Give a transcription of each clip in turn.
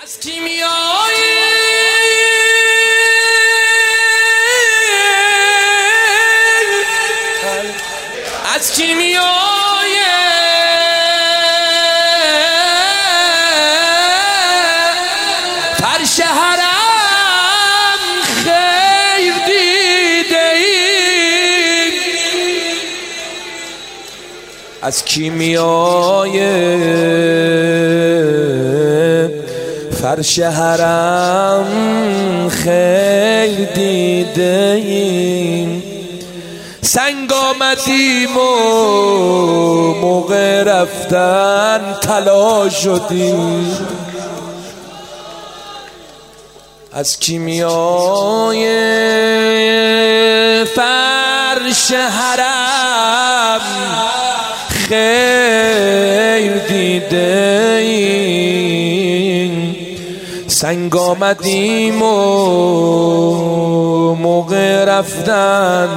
از کیمیای فرش حرم خیر دیده ایم، از کیمیای فرش حرم خیر دیده ایم. سنگ آمدیم و موقع رفتن طلا شدیم، از کیمیای فرش حرم خیر دیده ایم. سنگ آمدیم و موقع رفتن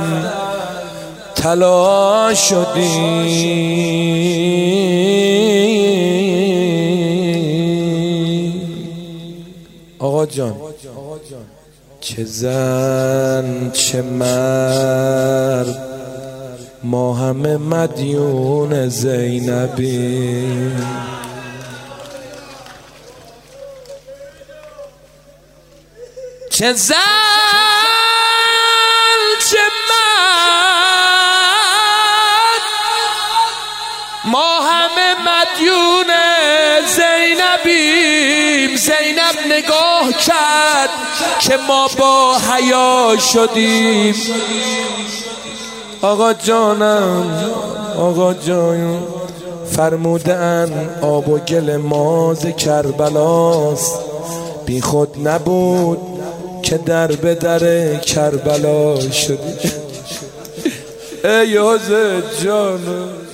طلا شدیم. آقا جان چه زن چه مرد ما همه مدیون زینبیم، چه زن چه مرد ما همه مدیون زینبیم. زینب نگاه کرد که ما با حیا شدیم. آقا جانم آقا جانم فرمودن آب و گل ما ز کربلاست، بی خود نبود که در به در کربلا شدی. ای حضرت جانم